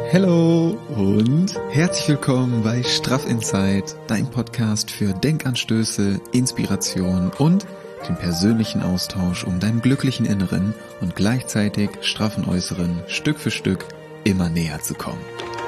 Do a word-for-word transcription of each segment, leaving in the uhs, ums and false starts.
Hallo und herzlich willkommen bei Straff Insight, dein Podcast für Denkanstöße, Inspiration und den persönlichen Austausch, um deinem glücklichen Inneren und gleichzeitig straffen Äußeren Stück für Stück immer näher zu kommen.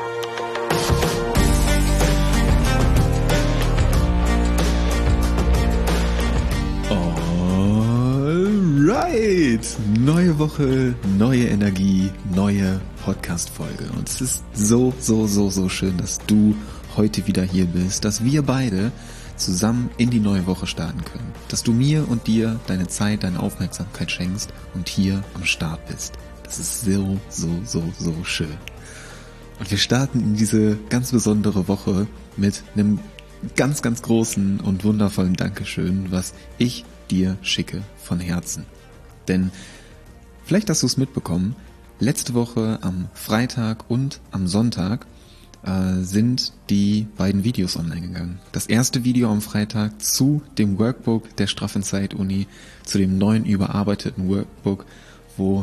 Alright, neue Woche, neue Energie, neue Podcast-Folge. Und es ist so, so, so, so schön, dass du heute wieder hier bist, dass wir beide zusammen in die neue Woche starten können. Dass du mir und dir deine Zeit, deine Aufmerksamkeit schenkst und hier am Start bist. Das ist so, so, so, so schön. Und wir starten in diese ganz besondere Woche mit einem ganz, ganz großen und wundervollen Dankeschön, was ich dir schicke von Herzen. Denn vielleicht hast du es mitbekommen, letzte Woche am Freitag und am Sonntag äh, sind die beiden Videos online gegangen. Das erste Video am Freitag zu dem Workbook der Straff Insight Uni, zu dem neuen überarbeiteten Workbook, wo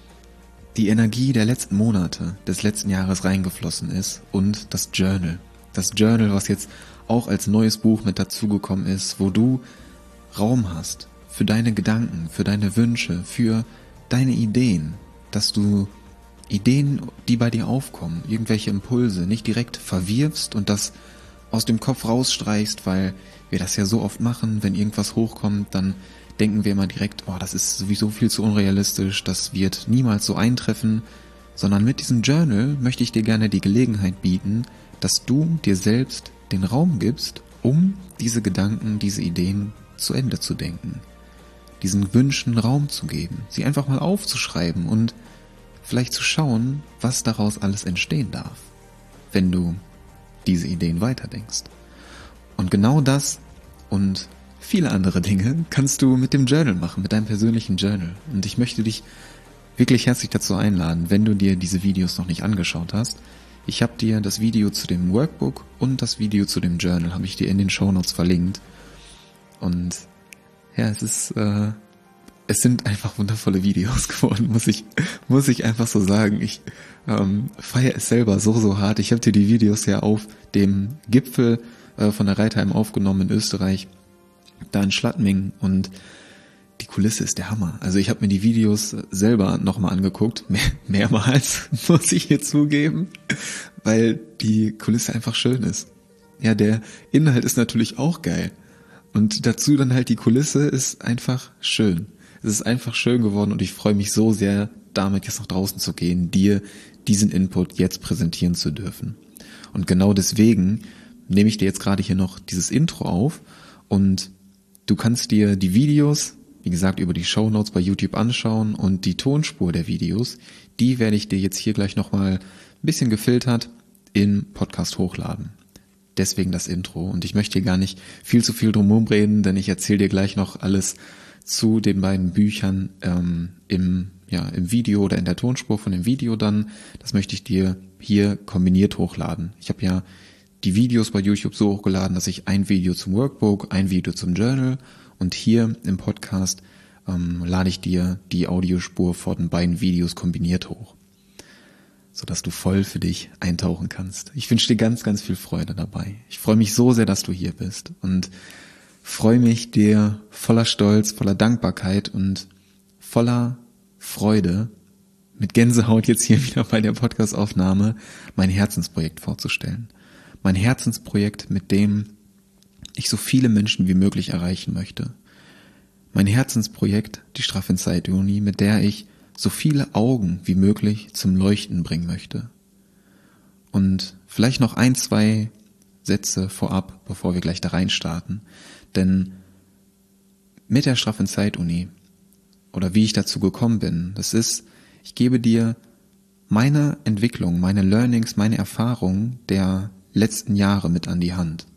die Energie der letzten Monate, des letzten Jahres reingeflossen ist, und das Journal. Das Journal, was jetzt auch als neues Buch mit dazugekommen ist, wo du Raum hast für deine Gedanken, für deine Wünsche, für deine Ideen, dass du Ideen, die bei dir aufkommen, irgendwelche Impulse, nicht direkt verwirfst und das aus dem Kopf rausstreichst, weil wir das ja so oft machen, wenn irgendwas hochkommt, dann denken wir immer direkt, oh, das ist sowieso viel zu unrealistisch, das wird niemals so eintreffen, sondern mit diesem Journal möchte ich dir gerne die Gelegenheit bieten, dass du dir selbst den Raum gibst, um diese Gedanken, diese Ideen zu Ende zu denken, diesen Wünschen Raum zu geben, sie einfach mal aufzuschreiben und vielleicht zu schauen, was daraus alles entstehen darf, wenn du diese Ideen weiterdenkst. Und genau das und viele andere Dinge kannst du mit dem Journal machen, mit deinem persönlichen Journal. Und ich möchte dich wirklich herzlich dazu einladen, wenn du dir diese Videos noch nicht angeschaut hast. Ich habe dir das Video zu dem Workbook und das Video zu dem Journal habe ich dir in den Shownotes verlinkt. Und ja, es ist, äh, es sind einfach wundervolle Videos geworden, muss ich, muss ich einfach so sagen. Ich ähm, feiere es selber so, so hart. Ich habe dir die Videos ja auf dem Gipfel äh, von der Reitheim aufgenommen in Österreich, da in Schladming, und die Kulisse ist der Hammer. Also ich habe mir die Videos selber nochmal angeguckt, mehr, mehrmals, muss ich hier zugeben, weil die Kulisse einfach schön ist. Ja, der Inhalt ist natürlich auch geil. Und dazu dann halt die Kulisse ist einfach schön. Es ist einfach schön geworden und ich freue mich so sehr, damit jetzt nach draußen zu gehen, dir diesen Input jetzt präsentieren zu dürfen. Und genau deswegen nehme ich dir jetzt gerade hier noch dieses Intro auf und du kannst dir die Videos, wie gesagt, über die Shownotes bei YouTube anschauen, und die Tonspur der Videos, die werde ich dir jetzt hier gleich nochmal ein bisschen gefiltert in Podcast hochladen. Deswegen das Intro. Und ich möchte hier gar nicht viel zu viel drum herum reden, denn ich erzähle dir gleich noch alles zu den beiden Büchern ähm, im, ja, im Video oder in der Tonspur von dem Video dann. Das möchte ich dir hier kombiniert hochladen. Ich habe ja die Videos bei YouTube so hochgeladen, dass ich ein Video zum Workbook, ein Video zum Journal, und hier im Podcast ähm, lade ich dir die Audiospur von den beiden Videos kombiniert hoch, sodass du voll für dich eintauchen kannst. Ich wünsche dir ganz, ganz viel Freude dabei. Ich freue mich so sehr, dass du hier bist, und freue mich, dir voller Stolz, voller Dankbarkeit und voller Freude mit Gänsehaut jetzt hier wieder bei der Podcast-Aufnahme mein Herzensprojekt vorzustellen. Mein Herzensprojekt, mit dem ich so viele Menschen wie möglich erreichen möchte. Mein Herzensprojekt, die Straff Insight Uni, mit der ich so viele Augen wie möglich zum Leuchten bringen möchte. Und vielleicht noch ein, zwei Sätze vorab, bevor wir gleich da reinstarten. Denn mit der Straff Insight Uni, oder wie ich dazu gekommen bin, das ist, ich gebe dir meine Entwicklung, meine Learnings, meine Erfahrungen der letzten Jahre mit an die Hand.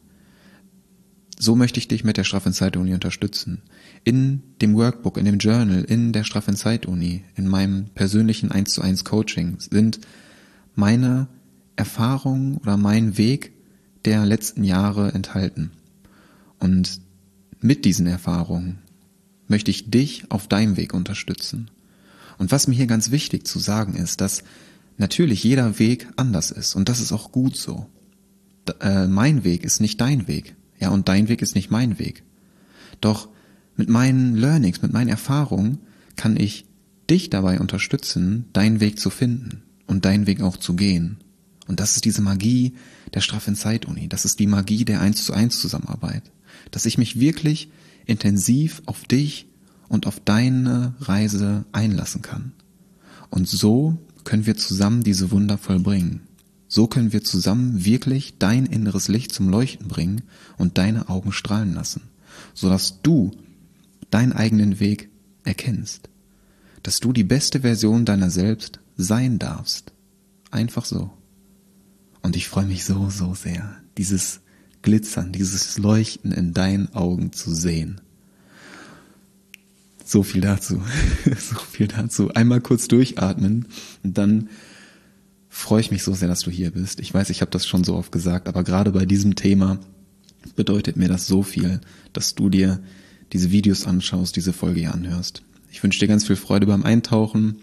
So möchte ich dich mit der Straff Insight Uni unterstützen. In dem Workbook, in dem Journal, in der Straff Insight Uni, in meinem persönlichen eins zu eins Coaching sind meine Erfahrungen oder mein Weg der letzten Jahre enthalten. Und mit diesen Erfahrungen möchte ich dich auf deinem Weg unterstützen. Und was mir hier ganz wichtig zu sagen ist, dass natürlich jeder Weg anders ist und das ist auch gut so. D- äh, mein Weg ist nicht dein Weg, ja, und dein Weg ist nicht mein Weg. Doch mit meinen Learnings, mit meinen Erfahrungen kann ich dich dabei unterstützen, deinen Weg zu finden und deinen Weg auch zu gehen. Und das ist diese Magie der Straff Inside Uni, das ist die Magie der eins zu eins Zusammenarbeit, dass ich mich wirklich intensiv auf dich und auf deine Reise einlassen kann. Und so können wir zusammen diese Wunder vollbringen. So können wir zusammen wirklich dein inneres Licht zum Leuchten bringen und deine Augen strahlen lassen, sodass du deinen eigenen Weg erkennst, dass du die beste Version deiner selbst sein darfst. Einfach so. Und ich freue mich so, so sehr, dieses Glitzern, dieses Leuchten in deinen Augen zu sehen. So viel dazu, so viel dazu. Einmal kurz durchatmen und dann freue ich mich so sehr, dass du hier bist. Ich weiß, ich habe das schon so oft gesagt, aber gerade bei diesem Thema bedeutet mir das so viel, dass du dir diese Videos anschaust, diese Folge hier anhörst. Ich wünsche dir ganz viel Freude beim Eintauchen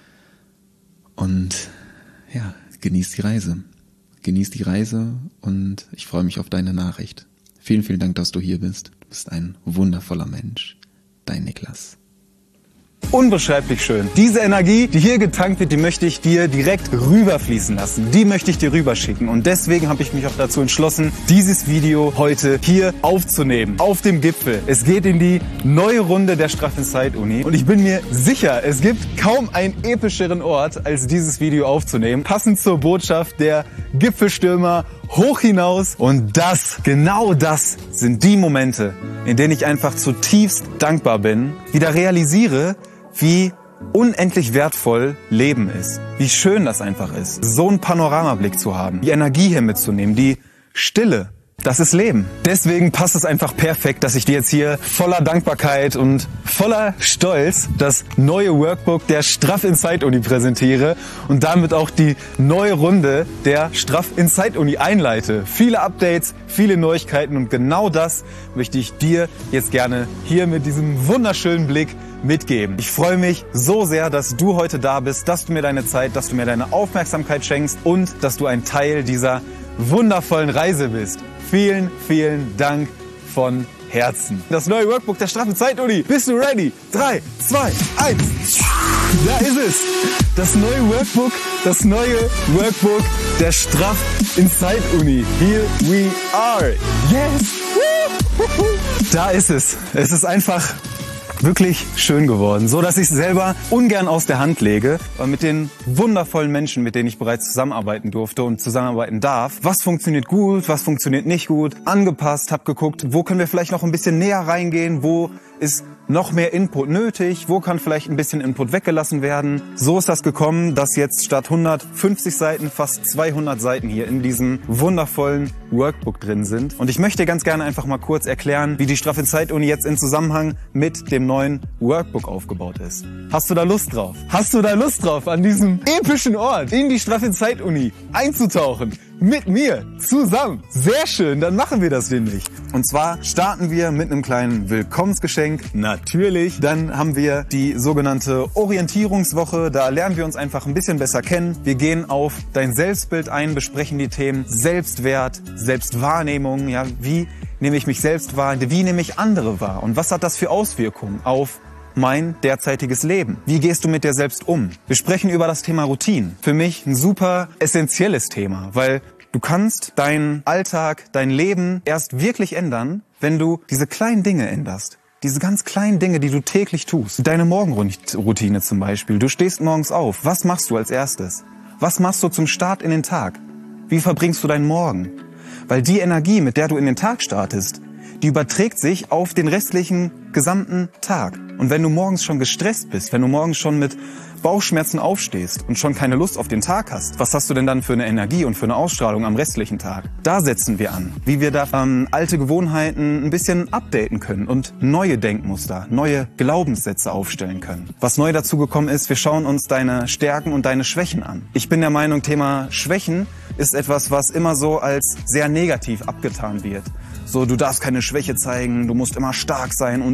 und ja, genieß die Reise. Genieß die Reise und ich freue mich auf deine Nachricht. Vielen, vielen Dank, dass du hier bist. Du bist ein wundervoller Mensch. Dein Niklas. Unbeschreiblich schön. Diese Energie, die hier getankt wird, die möchte ich dir direkt rüberfließen lassen. Die möchte ich dir rüberschicken. Und deswegen habe ich mich auch dazu entschlossen, dieses Video heute hier aufzunehmen. Auf dem Gipfel. Es geht in die neue Runde der Straff Inside Uni. Und ich bin mir sicher, es gibt kaum einen epischeren Ort, als dieses Video aufzunehmen. Passend zur Botschaft der Gipfelstürmer hoch hinaus. Und das, genau das sind die Momente, in denen ich einfach zutiefst dankbar bin, wieder realisiere, wie unendlich wertvoll Leben ist. Wie schön das einfach ist, so einen Panoramablick zu haben, die Energie hier mitzunehmen, die Stille. Das ist Leben. Deswegen passt es einfach perfekt, dass ich dir jetzt hier voller Dankbarkeit und voller Stolz das neue Workbook der Straff Inside Uni präsentiere und damit auch die neue Runde der Straff Inside Uni einleite. Viele Updates, viele Neuigkeiten und genau das möchte ich dir jetzt gerne hier mit diesem wunderschönen Blick mitgeben. Ich freue mich so sehr, dass du heute da bist, dass du mir deine Zeit, dass du mir deine Aufmerksamkeit schenkst und dass du ein Teil dieser wundervollen Reise bist. Vielen, vielen Dank von Herzen. Das neue Workbook der Straff Inside Uni. Bist du ready? Drei, zwei, eins. Da ist es. Das neue Workbook, das neue Workbook der Straff Inside Uni. Here we are. Yes. Da ist es. Es ist einfach wirklich schön geworden, so dass ich es selber ungern aus der Hand lege, aber mit den wundervollen Menschen, mit denen ich bereits zusammenarbeiten durfte und zusammenarbeiten darf, was funktioniert gut, was funktioniert nicht gut, angepasst, habe geguckt, wo können wir vielleicht noch ein bisschen näher reingehen, wo ist noch mehr Input nötig, wo kann vielleicht ein bisschen Input weggelassen werden. So ist das gekommen, dass jetzt statt hundertfünfzig Seiten fast zweihundert Seiten hier in diesem wundervollen Workbook drin sind. Und ich möchte ganz gerne einfach mal kurz erklären, wie die Straff Inside Uni jetzt in Zusammenhang mit dem neuen Workbook aufgebaut ist. Hast du da Lust drauf? Hast du da Lust drauf, an diesem epischen Ort in die Straff Inside Uni einzutauchen? Mit mir zusammen. Sehr schön, dann machen wir das nämlich. Und zwar starten wir mit einem kleinen Willkommensgeschenk. Natürlich. Dann haben wir die sogenannte Orientierungswoche. Da lernen wir uns einfach ein bisschen besser kennen. Wir gehen auf dein Selbstbild ein, besprechen die Themen Selbstwert, Selbstwahrnehmung. Ja, wie nehme ich mich selbst wahr? Wie nehme ich andere wahr? Und was hat das für Auswirkungen auf mein derzeitiges Leben? Wie gehst du mit dir selbst um? Wir sprechen über das Thema Routinen. Für mich ein super essentielles Thema, weil du kannst deinen Alltag, dein Leben erst wirklich ändern, wenn du diese kleinen Dinge änderst. Diese ganz kleinen Dinge, die du täglich tust. Deine Morgenroutine zum Beispiel. Du stehst morgens auf. Was machst du als erstes? Was machst du zum Start in den Tag? Wie verbringst du deinen Morgen? Weil die Energie, mit der du in den Tag startest, die überträgt sich auf den restlichen gesamten Tag. Und wenn du morgens schon gestresst bist, wenn du morgens schon mit Bauchschmerzen aufstehst und schon keine Lust auf den Tag hast, was hast du denn dann für eine Energie und für eine Ausstrahlung am restlichen Tag? Da setzen wir an, wie wir da ähm, alte Gewohnheiten ein bisschen updaten können und neue Denkmuster, neue Glaubenssätze aufstellen können. Was neu dazu gekommen ist, wir schauen uns deine Stärken und deine Schwächen an. Ich bin der Meinung, Thema Schwächen ist etwas, was immer so als sehr negativ abgetan wird. So, du darfst keine Schwäche zeigen, du musst immer stark sein und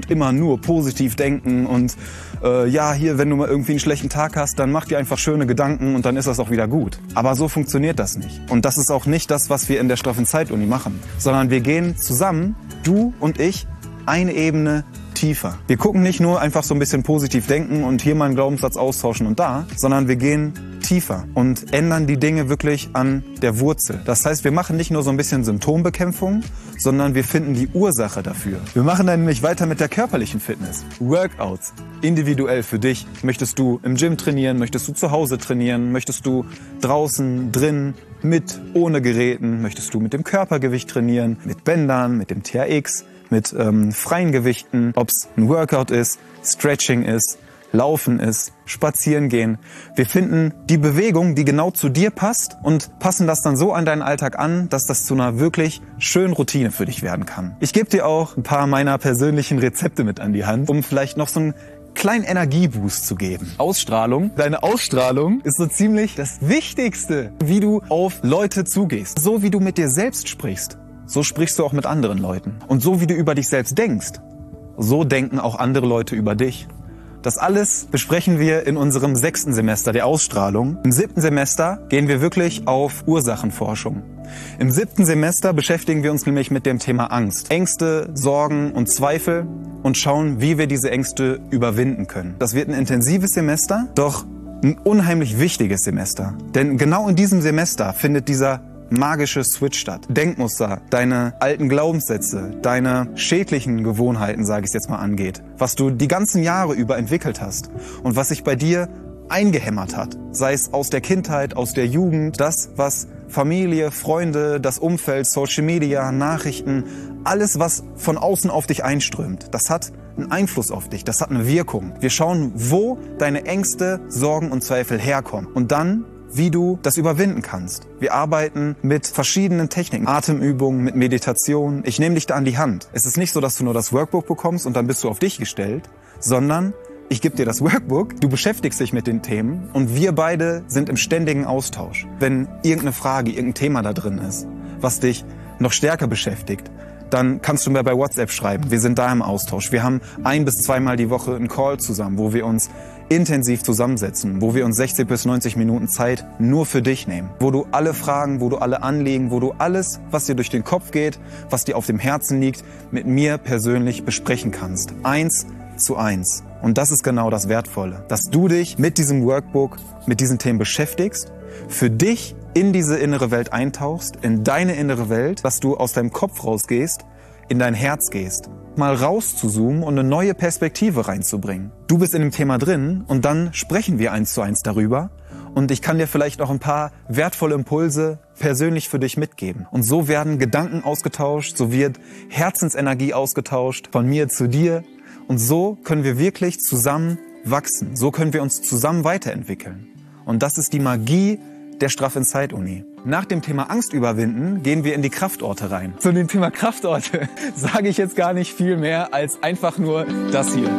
und immer nur positiv denken und äh, ja, hier, wenn du mal irgendwie einen schlechten Tag hast, dann mach dir einfach schöne Gedanken und dann ist das auch wieder gut. Aber so funktioniert das nicht. Und das ist auch nicht das, was wir in der Straffen Zeit-Uni machen, sondern wir gehen zusammen, du und ich, eine Ebene tiefer. Wir gucken nicht nur einfach so ein bisschen positiv denken und hier mal einen Glaubenssatz austauschen und da, sondern wir gehen tiefer und ändern die Dinge wirklich an der Wurzel. Das heißt, wir machen nicht nur so ein bisschen Symptombekämpfung, sondern wir finden die Ursache dafür. Wir machen dann nämlich weiter mit der körperlichen Fitness. Workouts, individuell für dich. Möchtest du im Gym trainieren? Möchtest du zu Hause trainieren? Möchtest du draußen, drin, mit, ohne Geräten? Möchtest du mit dem Körpergewicht trainieren? Mit Bändern, mit dem T R X? Mit ähm, freien Gewichten, ob es ein Workout ist, Stretching ist, Laufen ist, Spazieren gehen. Wir finden die Bewegung, die genau zu dir passt und passen das dann so an deinen Alltag an, dass das zu einer wirklich schönen Routine für dich werden kann. Ich gebe dir auch ein paar meiner persönlichen Rezepte mit an die Hand, um vielleicht noch so einen kleinen Energieboost zu geben. Ausstrahlung. Deine Ausstrahlung ist so ziemlich das Wichtigste, wie du auf Leute zugehst. So wie du mit dir selbst sprichst. So sprichst du auch mit anderen Leuten. Und so wie du über dich selbst denkst, so denken auch andere Leute über dich. Das alles besprechen wir in unserem sechsten Semester der Ausstrahlung. Im siebten Semester gehen wir wirklich auf Ursachenforschung. Im siebten Semester beschäftigen wir uns nämlich mit dem Thema Angst. Ängste, Sorgen und Zweifel und schauen, wie wir diese Ängste überwinden können. Das wird ein intensives Semester, doch ein unheimlich wichtiges Semester. Denn genau in diesem Semester findet dieser magische Switch statt. Denkmuster, deine alten Glaubenssätze, deine schädlichen Gewohnheiten, sage ich es jetzt mal, angeht, was du die ganzen Jahre über entwickelt hast und was sich bei dir eingehämmert hat, sei es aus der Kindheit, aus der Jugend, das, was Familie, Freunde, das Umfeld, Social Media, Nachrichten, alles, was von außen auf dich einströmt, das hat einen Einfluss auf dich, das hat eine Wirkung. Wir schauen, wo deine Ängste, Sorgen und Zweifel herkommen und dann wie du das überwinden kannst. Wir arbeiten mit verschiedenen Techniken, Atemübungen, mit Meditation. Ich nehme dich da an die Hand. Es ist nicht so, dass du nur das Workbook bekommst und dann bist du auf dich gestellt, sondern ich gebe dir das Workbook, du beschäftigst dich mit den Themen und wir beide sind im ständigen Austausch. Wenn irgendeine Frage, irgendein Thema da drin ist, was dich noch stärker beschäftigt, dann kannst du mir bei WhatsApp schreiben. Wir sind da im Austausch. Wir haben ein- bis zweimal die Woche einen Call zusammen, wo wir uns intensiv zusammensetzen, wo wir uns sechzig bis neunzig Minuten Zeit nur für dich nehmen, wo du alle Fragen, wo du alle Anliegen, wo du alles, was dir durch den Kopf geht, was dir auf dem Herzen liegt, mit mir persönlich besprechen kannst. Eins zu eins. Und das ist genau das Wertvolle, dass du dich mit diesem Workbook, mit diesen Themen beschäftigst, für dich in diese innere Welt eintauchst, in deine innere Welt, dass du aus deinem Kopf rausgehst, in dein Herz gehst, mal rauszuzoomen und eine neue Perspektive reinzubringen. Du bist in dem Thema drin und dann sprechen wir eins zu eins darüber und ich kann dir vielleicht auch ein paar wertvolle Impulse persönlich für dich mitgeben. Und so werden Gedanken ausgetauscht, so wird Herzensenergie ausgetauscht von mir zu dir und so können wir wirklich zusammen wachsen, so können wir uns zusammen weiterentwickeln. Und das ist die Magie der Straffen Zeit-Uni. Nach dem Thema Angst überwinden gehen wir in die Kraftorte rein. Zu dem Thema Kraftorte sage ich jetzt gar nicht viel mehr als einfach nur das hier.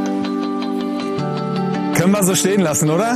Können wir so stehen lassen, oder?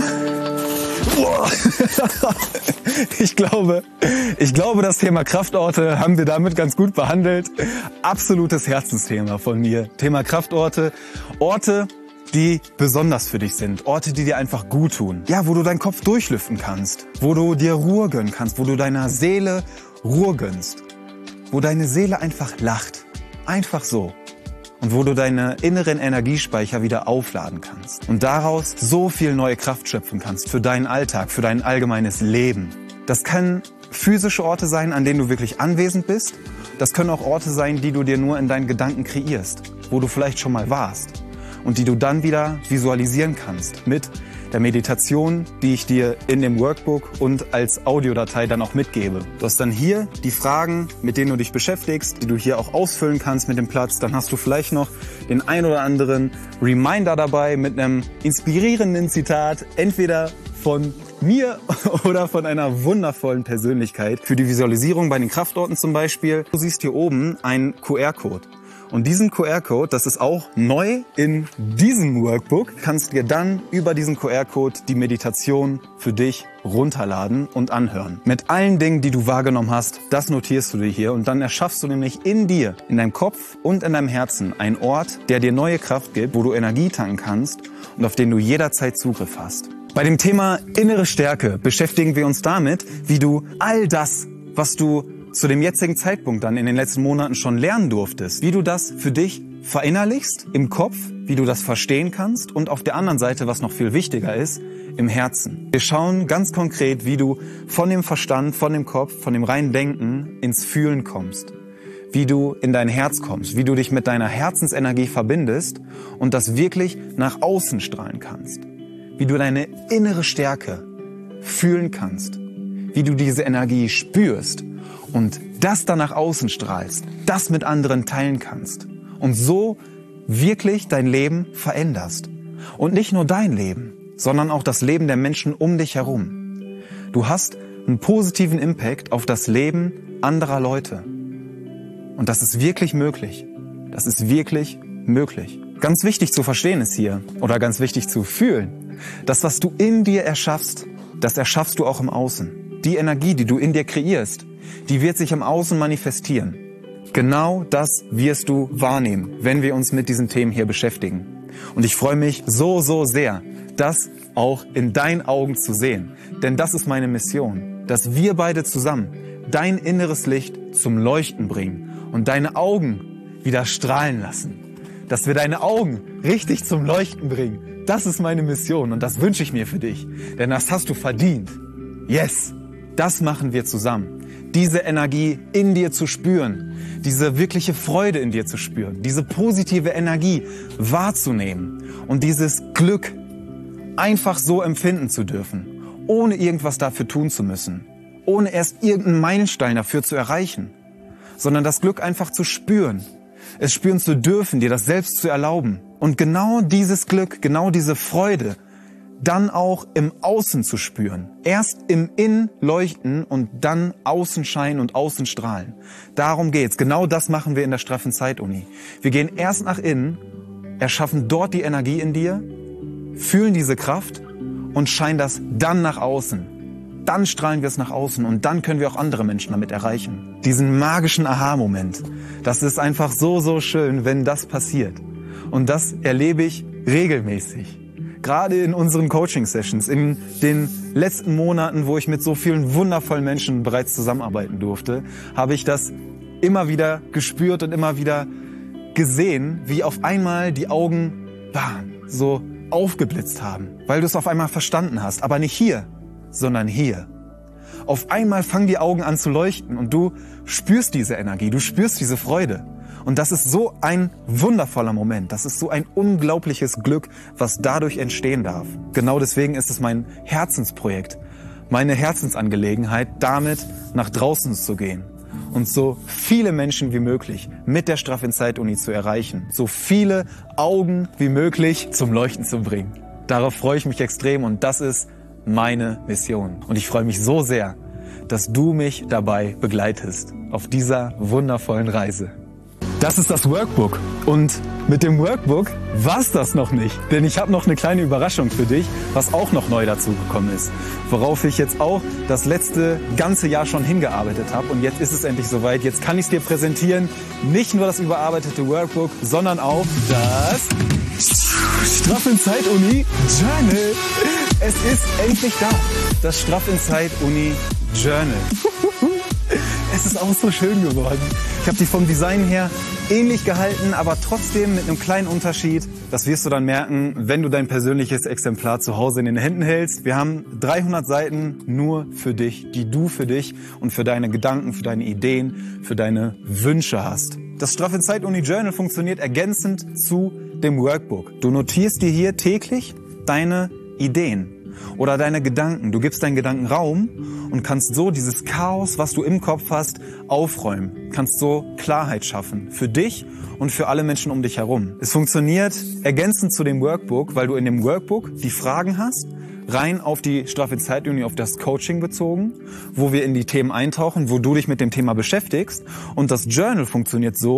Ich glaube, ich glaube, das Thema Kraftorte haben wir damit ganz gut behandelt. Absolutes Herzensthema von mir. Thema Kraftorte. Orte, die besonders für dich sind. Orte, die dir einfach gut tun. Ja, wo du deinen Kopf durchlüften kannst. Wo du dir Ruhe gönnen kannst. Wo du deiner Seele Ruhe gönnst. Wo deine Seele einfach lacht. Einfach so. Und wo du deine inneren Energiespeicher wieder aufladen kannst. Und daraus so viel neue Kraft schöpfen kannst. Für deinen Alltag, für dein allgemeines Leben. Das können physische Orte sein, an denen du wirklich anwesend bist. Das können auch Orte sein, die du dir nur in deinen Gedanken kreierst. Wo du vielleicht schon mal warst. Und die du dann wieder visualisieren kannst mit der Meditation, die ich dir in dem Workbook und als Audiodatei dann auch mitgebe. Du hast dann hier die Fragen, mit denen du dich beschäftigst, die du hier auch ausfüllen kannst mit dem Platz. Dann hast du vielleicht noch den ein oder anderen Reminder dabei mit einem inspirierenden Zitat, entweder von mir oder von einer wundervollen Persönlichkeit. Für die Visualisierung bei den Kraftorten zum Beispiel. Du siehst hier oben einen Q R-Code. Und diesen Q R-Code, das ist auch neu in diesem Workbook, kannst dir dann über diesen Q R-Code die Meditation für dich runterladen und anhören. Mit allen Dingen, die du wahrgenommen hast, das notierst du dir hier und dann erschaffst du nämlich in dir, in deinem Kopf und in deinem Herzen einen Ort, der dir neue Kraft gibt, wo du Energie tanken kannst und auf den du jederzeit Zugriff hast. Bei dem Thema innere Stärke beschäftigen wir uns damit, wie du all das, was du zu dem jetzigen Zeitpunkt dann in den letzten Monaten schon lernen durftest, wie du das für dich verinnerlichst im Kopf, wie du das verstehen kannst und auf der anderen Seite, was noch viel wichtiger ist, im Herzen. Wir schauen ganz konkret, wie du von dem Verstand, von dem Kopf, von dem reinen Denken ins Fühlen kommst, wie du in dein Herz kommst, wie du dich mit deiner Herzensenergie verbindest und das wirklich nach außen strahlen kannst, wie du deine innere Stärke fühlen kannst, wie du diese Energie spürst und das dann nach außen strahlst, das mit anderen teilen kannst und so wirklich dein Leben veränderst. Und nicht nur dein Leben, sondern auch das Leben der Menschen um dich herum. Du hast einen positiven Impact auf das Leben anderer Leute. Und das ist wirklich möglich. Das ist wirklich möglich. Ganz wichtig zu verstehen ist hier, oder ganz wichtig zu fühlen, das, was du in dir erschaffst, das erschaffst du auch im Außen. Die Energie, die du in dir kreierst, die wird sich im Außen manifestieren. Genau das wirst du wahrnehmen, wenn wir uns mit diesen Themen hier beschäftigen. Und ich freue mich so, so sehr, das auch in deinen Augen zu sehen. Denn das ist meine Mission, dass wir beide zusammen dein inneres Licht zum Leuchten bringen und deine Augen wieder strahlen lassen. Dass wir deine Augen richtig zum Leuchten bringen. Das ist meine Mission und das wünsche ich mir für dich. Denn das hast du verdient. Yes, das machen wir zusammen. Diese Energie in dir zu spüren, diese wirkliche Freude in dir zu spüren, diese positive Energie wahrzunehmen und dieses Glück einfach so empfinden zu dürfen, ohne irgendwas dafür tun zu müssen, ohne erst irgendeinen Meilenstein dafür zu erreichen, sondern das Glück einfach zu spüren, es spüren zu dürfen, dir das selbst zu erlauben und genau dieses Glück, genau diese Freude dann auch im Außen zu spüren. Erst im Innen leuchten und dann außen scheinen und außen strahlen. Darum geht's. Genau das machen wir in der Straffen Zeit-Uni. Wir gehen erst nach innen, erschaffen dort die Energie in dir, fühlen diese Kraft und scheinen das dann nach außen. Dann strahlen wir es nach außen und dann können wir auch andere Menschen damit erreichen. Diesen magischen Aha-Moment. Das ist einfach so, so schön, wenn das passiert. Und das erlebe ich regelmäßig. Gerade in unseren Coaching-Sessions, in den letzten Monaten, wo ich mit so vielen wundervollen Menschen bereits zusammenarbeiten durfte, habe ich das immer wieder gespürt und immer wieder gesehen, wie auf einmal die Augen bam, so aufgeblitzt haben, weil du es auf einmal verstanden hast. Aber nicht hier, sondern hier. Auf einmal fangen die Augen an zu leuchten und du spürst diese Energie, du spürst diese Freude. Und das ist so ein wundervoller Moment. Das ist so ein unglaubliches Glück, was dadurch entstehen darf. Genau deswegen ist es mein Herzensprojekt, meine Herzensangelegenheit, damit nach draußen zu gehen und so viele Menschen wie möglich mit der Straff in Zeit-Uni zu erreichen, so viele Augen wie möglich zum Leuchten zu bringen. Darauf freue ich mich extrem und das ist meine Mission. Und ich freue mich so sehr, dass du mich dabei begleitest auf dieser wundervollen Reise. Das ist das Workbook und mit dem Workbook war's das noch nicht, denn ich habe noch eine kleine Überraschung für dich, was auch noch neu dazugekommen ist, worauf ich jetzt auch das letzte ganze Jahr schon hingearbeitet habe und jetzt ist es endlich soweit, jetzt kann ich es dir präsentieren, nicht nur das überarbeitete Workbook, sondern auch das Straff in Zeit-Uni Journal. Es ist endlich da, das Straff in Zeit-Uni Journal. Es ist auch so schön geworden. Ich habe die vom Design her ähnlich gehalten, aber trotzdem mit einem kleinen Unterschied. Das wirst du dann merken, wenn du dein persönliches Exemplar zu Hause in den Händen hältst. Wir haben dreihundert Seiten nur für dich, die du für dich und für deine Gedanken, für deine Ideen, für deine Wünsche hast. Das Straff in Zeit-Uni Journal funktioniert ergänzend zu dem Workbook. Du notierst dir hier täglich deine Ideen oder deine Gedanken. Du gibst deinen Gedanken Raum und kannst so dieses Chaos, was du im Kopf hast, aufräumen. Kannst so Klarheit schaffen für dich und für alle Menschen um dich herum. Es funktioniert ergänzend zu dem Workbook, weil du in dem Workbook die Fragen hast, rein auf die Straff in Zeit-Uni, auf das Coaching bezogen, wo wir in die Themen eintauchen, wo du dich mit dem Thema beschäftigst. Und das Journal funktioniert so,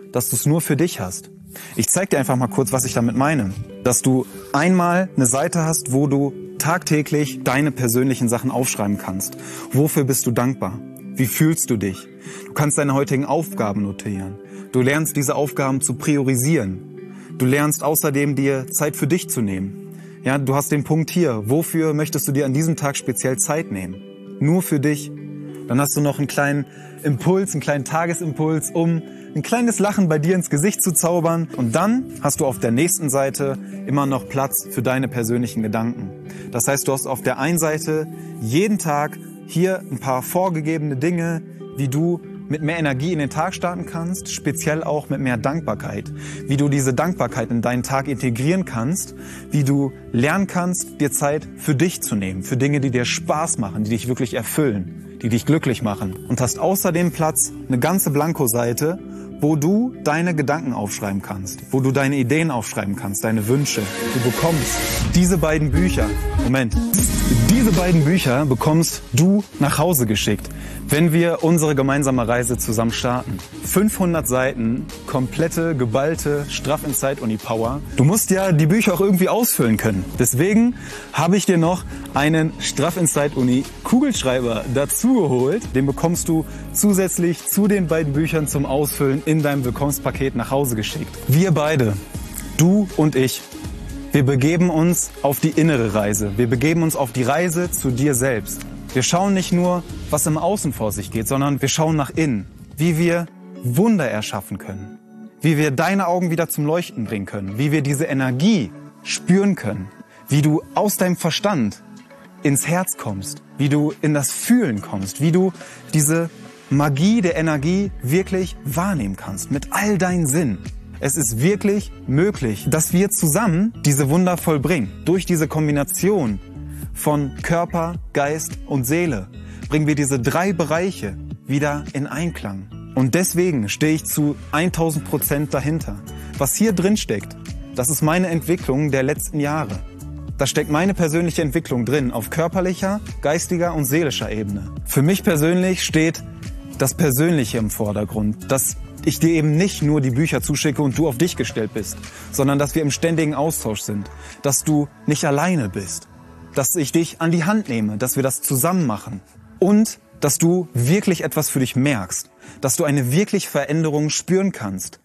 dass du es nur für dich hast. Ich zeige dir einfach mal kurz, was ich damit meine. Dass du einmal eine Seite hast, wo du tagtäglich deine persönlichen Sachen aufschreiben kannst. Wofür bist du dankbar? Wie fühlst du dich? Du kannst deine heutigen Aufgaben notieren. Du lernst diese Aufgaben zu priorisieren. Du lernst außerdem, dir Zeit für dich zu nehmen. Ja, du hast den Punkt hier. Wofür möchtest du dir an diesem Tag speziell Zeit nehmen? Nur für dich. Dann hast du noch einen kleinen Impuls, einen kleinen Tagesimpuls, um ein kleines Lachen bei dir ins Gesicht zu zaubern. Und dann hast du auf der nächsten Seite immer noch Platz für deine persönlichen Gedanken. Das heißt, du hast auf der einen Seite jeden Tag hier ein paar vorgegebene Dinge, wie du mit mehr Energie in den Tag starten kannst, speziell auch mit mehr Dankbarkeit. Wie du diese Dankbarkeit in deinen Tag integrieren kannst, wie du lernen kannst, dir Zeit für dich zu nehmen, für Dinge, die dir Spaß machen, die dich wirklich erfüllen, die dich glücklich machen. Und hast außerdem Platz, eine ganze Blankoseite, wo du deine Gedanken aufschreiben kannst, wo du deine Ideen aufschreiben kannst, deine Wünsche. Du bekommst diese beiden Bücher, Moment, diese beiden Bücher bekommst du nach Hause geschickt, wenn wir unsere gemeinsame Reise zusammen starten. fünfhundert Seiten, komplette, geballte Straff Inside Uni Power. Du musst ja die Bücher auch irgendwie ausfüllen können. Deswegen habe ich dir noch einen Straff Inside Uni Kugelschreiber dazu geholt. Den bekommst du zusätzlich zu den beiden Büchern zum Ausfüllen in deinem Willkommenspaket nach Hause geschickt. Wir beide, du und ich, wir begeben uns auf die innere Reise. Wir begeben uns auf die Reise zu dir selbst. Wir schauen nicht nur, was im Außen vor sich geht, sondern wir schauen nach innen, wie wir Wunder erschaffen können, wie wir deine Augen wieder zum Leuchten bringen können, wie wir diese Energie spüren können, wie du aus deinem Verstand ins Herz kommst, wie du in das Fühlen kommst, wie du diese Magie der Energie wirklich wahrnehmen kannst, mit all deinen Sinnen. Es ist wirklich möglich, dass wir zusammen diese Wunder vollbringen. Durch diese Kombination von Körper, Geist und Seele bringen wir diese drei Bereiche wieder in Einklang. Und deswegen stehe ich zu tausend Prozent dahinter. Was hier drin steckt, das ist meine Entwicklung der letzten Jahre. Da steckt meine persönliche Entwicklung drin, auf körperlicher, geistiger und seelischer Ebene. Für mich persönlich steht das Persönliche im Vordergrund, dass ich dir eben nicht nur die Bücher zuschicke und du auf dich gestellt bist, sondern dass wir im ständigen Austausch sind, dass du nicht alleine bist, dass ich dich an die Hand nehme, dass wir das zusammen machen und dass du wirklich etwas für dich merkst, dass du eine wirklich Veränderung spüren kannst,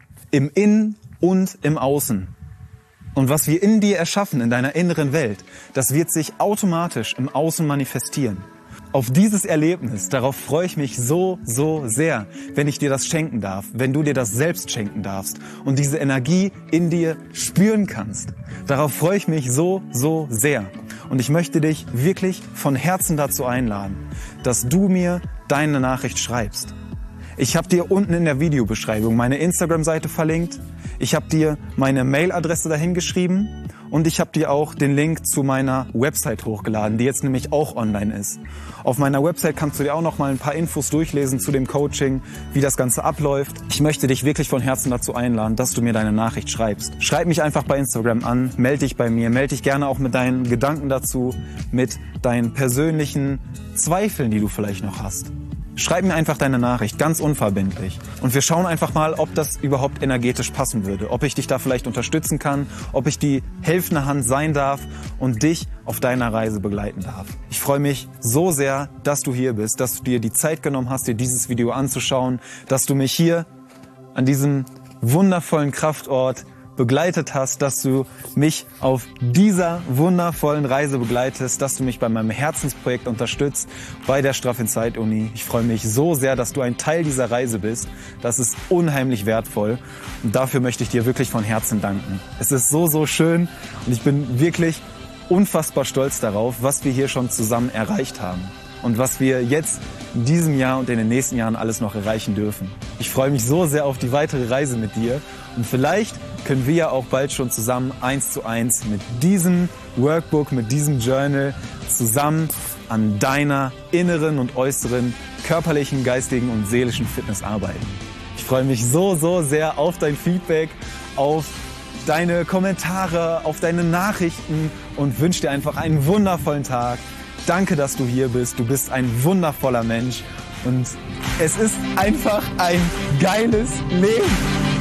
im Innen und im Außen. Und was wir in dir erschaffen, in deiner inneren Welt, das wird sich automatisch im Außen manifestieren. Auf dieses Erlebnis, darauf freue ich mich so, so sehr, wenn ich dir das schenken darf, wenn du dir das selbst schenken darfst und diese Energie in dir spüren kannst. Darauf freue ich mich so, so sehr. Und ich möchte dich wirklich von Herzen dazu einladen, dass du mir deine Nachricht schreibst. Ich habe dir unten in der Videobeschreibung meine Instagram-Seite verlinkt. Ich habe dir meine Mailadresse dahin geschrieben und ich habe dir auch den Link zu meiner Website hochgeladen, die jetzt nämlich auch online ist. Auf meiner Website kannst du dir auch noch mal ein paar Infos durchlesen zu dem Coaching, wie das Ganze abläuft. Ich möchte dich wirklich von Herzen dazu einladen, dass du mir deine Nachricht schreibst. Schreib mich einfach bei Instagram an, melde dich bei mir, melde dich gerne auch mit deinen Gedanken dazu, mit deinen persönlichen Zweifeln, die du vielleicht noch hast. Schreib mir einfach deine Nachricht, ganz unverbindlich. Und wir schauen einfach mal, ob das überhaupt energetisch passen würde. Ob ich dich da vielleicht unterstützen kann, ob ich die helfende Hand sein darf und dich auf deiner Reise begleiten darf. Ich freue mich so sehr, dass du hier bist, dass du dir die Zeit genommen hast, dir dieses Video anzuschauen, dass du mich hier an diesem wundervollen Kraftort begleitet hast, dass du mich auf dieser wundervollen Reise begleitest, dass du mich bei meinem Herzensprojekt unterstützt, bei der Straff Inside Uni. Ich freue mich so sehr, dass du ein Teil dieser Reise bist. Das ist unheimlich wertvoll und dafür möchte ich dir wirklich von Herzen danken. Es ist so, so schön und ich bin wirklich unfassbar stolz darauf, was wir hier schon zusammen erreicht haben und was wir jetzt in diesem Jahr und in den nächsten Jahren alles noch erreichen dürfen. Ich freue mich so sehr auf die weitere Reise mit dir und vielleicht können wir ja auch bald schon zusammen eins zu eins mit diesem Workbook, mit diesem Journal zusammen an deiner inneren und äußeren körperlichen, geistigen und seelischen Fitness arbeiten. Ich freue mich so, so sehr auf dein Feedback, auf deine Kommentare, auf deine Nachrichten und wünsche dir einfach einen wundervollen Tag. Danke, dass du hier bist. Du bist ein wundervoller Mensch Und es ist einfach ein geiles Leben.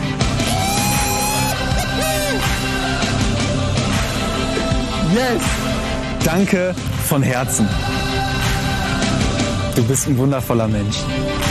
Yes! Danke von Herzen. Du bist ein wundervoller Mensch.